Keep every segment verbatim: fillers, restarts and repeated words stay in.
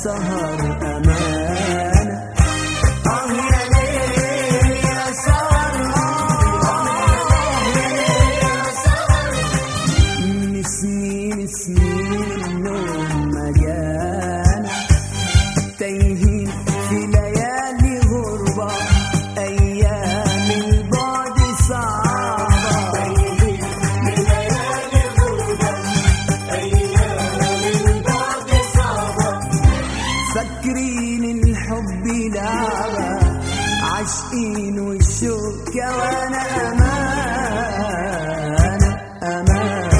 سهر أمانة. آه يا ليل يا سهر، آه يا ليل يا سهر، من سنين سنين النوم ما جانا، تايهين في ليالي غربة، أيام البعد صعبة، تايهين في ليالي غربة، أيام البعد صعبة، فاكرين الحب لعبة، عاشقين والشوق كوانا أمانة أمانة.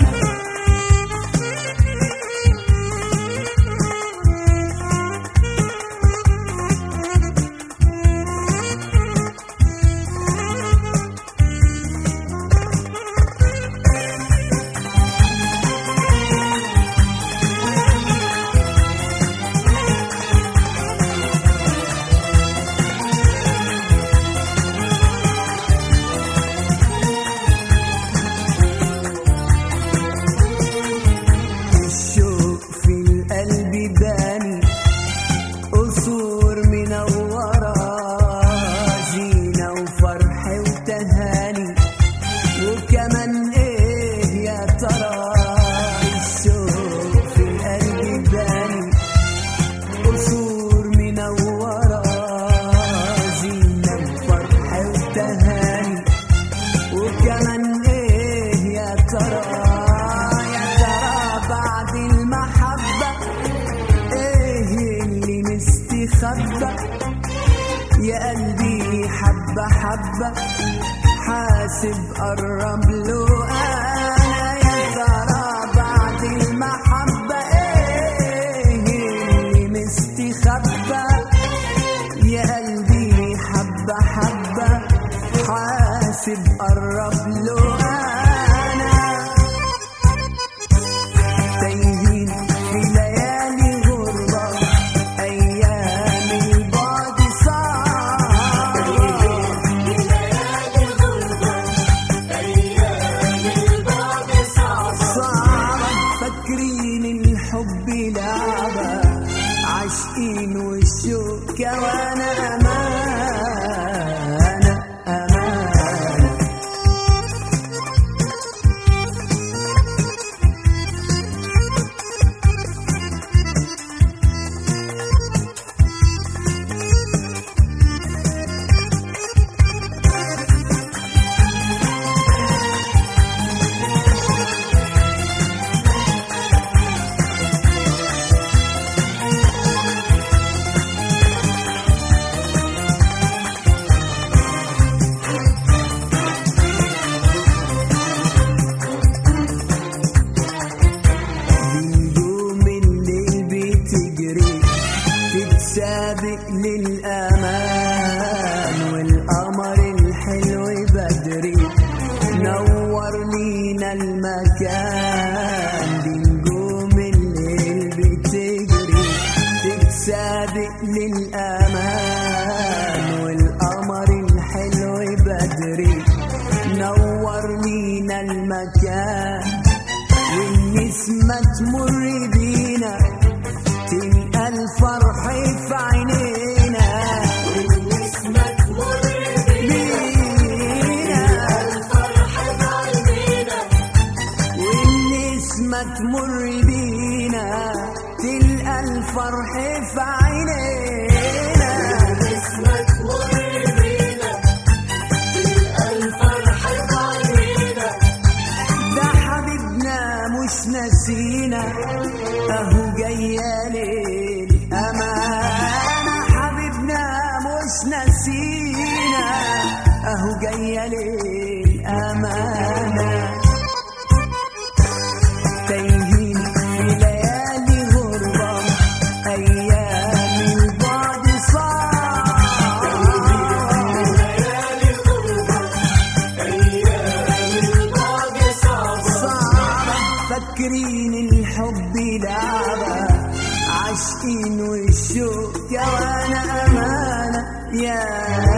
قصور منورة، زينة وفرح وتهاني، وكمان ايه يا ترى، الشوق في القلب باني، قصور منورة، زينة وفرح وتهاني، وكمان ايه يا ترى، يا ترى بعد المحبة خبة يا قلبي حبة حبة، حاسب قرب له أنا، يا ترى بعد المحبة إيه اللي مستخبى، يا قلبي حبة حبة، حاسب قرب له أنا، تايهين في ليالي غربة، أيام البعد صعبة، في ليالي غربة، أيام البعد صعبة، صعبة، فاكرين الحب لعبة، عاشقين والشوق كوانا أمانة أمانة. سابق للأمان، والقمر الحلو بدري نور لينا المكان، بنجوم الليل بتجري تتسابق للأمان، والقمر الحلو بدري نور لينا المكان، والنسمة تمر بينا تلقى الفرح في عينينا، والنسمة تمر بينا الفرح في عينينا، والنسمة تمر بينا تلقى الفرح في عينينا، والنسمة تمر بينا تلقى الفرح في عينينا، ده حبيبنا مش ناسينا، اهو جاية للأمانة، حبيبنا مش ناسينا، اهو جاية للأمانة، تايهين في ليالي غربة، أيام البعد صعبة، ليالي غربة، أيام البعد صعبة، صعبة، فاكرين الحب لعبة، عاشقين والشوق كوانا أمانة يا